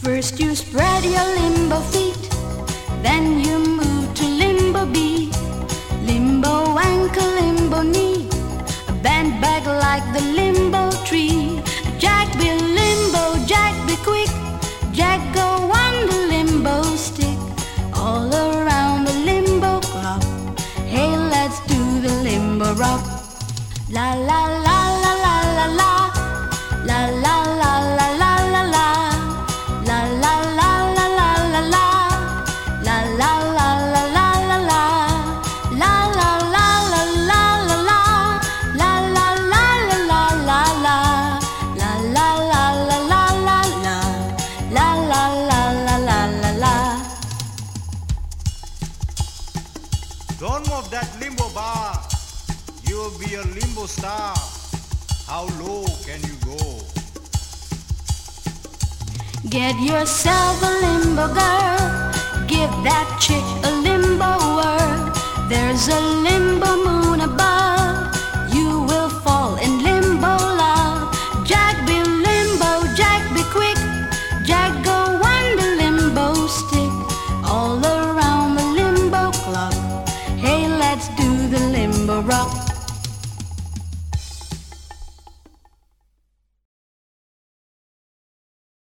First you spread your limbo feet, then you move to limbo beat. Limbo ankle, limbo knee, bend back like the limbo tree. Jack be limbo, Jack be quick, Jack go on the limbo stick. All around the limbo clock, hey, let's do the limbo rock. La la la la la la la, la la la la la la la, la la la la la la la, la la la la la la la, la la la la la la la, la la la la la la la, la la la la la la la, la la la la la la la. Don't move that limbo bar. You'll be a limbo star. How low can you go? Get yourself a limbo girl, give that chick a limbo word. There's a limbo